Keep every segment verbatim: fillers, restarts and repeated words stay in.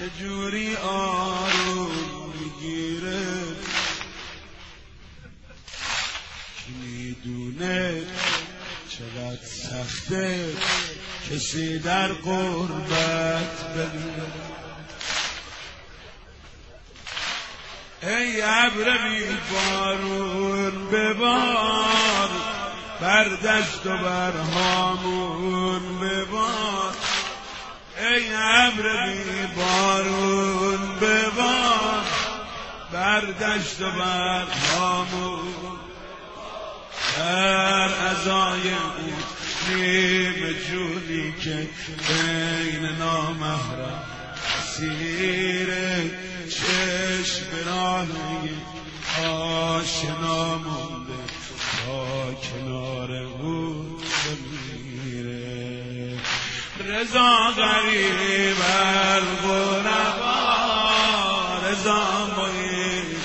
چجوری آروم میگیره کی میدونه چقدر سخته کسی در غربت بمیره. ای ابر بی بارون ببار بر دشت و بر هامون ببار. ای ابر بی بارون ببار بر دشت و بر هامون. در ازای اون نیم جونی که بین نامحرم اسیره چشم راهی آشنا مونده تا کنار او بمیره. رضا غریب الغربا رضا محیط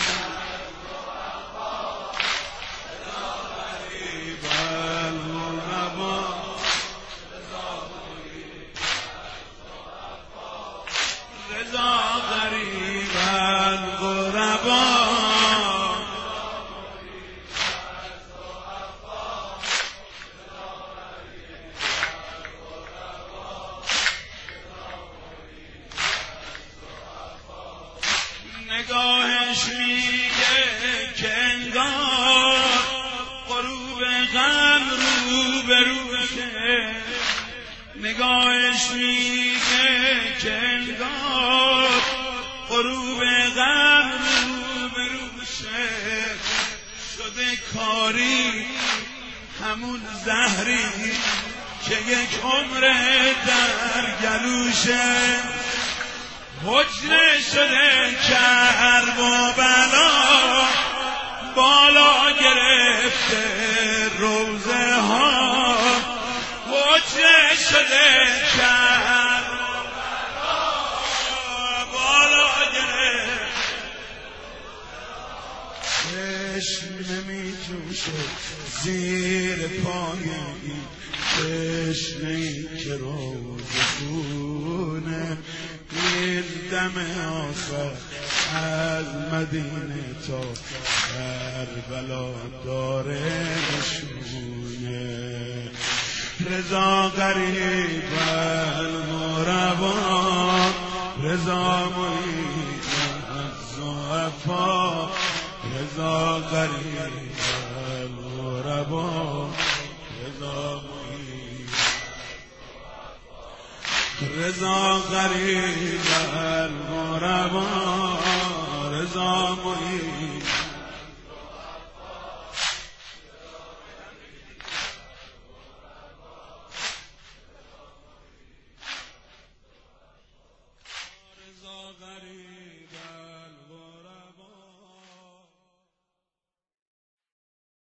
غریب الغربا رضا غریب الغربا نگاهش میگه که انگار غروب غم رو به روشه. نگاهش میگه که انگار غروب غم رو به روشه. شده کاری همون زهری که یک عمر در گلوشه. حجره شده کرب و بلا بالا گرفته روزه ها. حجره شده کرب و بلا بالا گرفته. چشم نمی جوشه زیر پای این تشنه‌ای که روزه خونه. این دم آخر از مدینه تا کربلا داره نشونه. رضا غریب الغربا رضا محیط الضعفا رضا غریب الغربا رضا محیط رضا غریب الغربا رضا محیط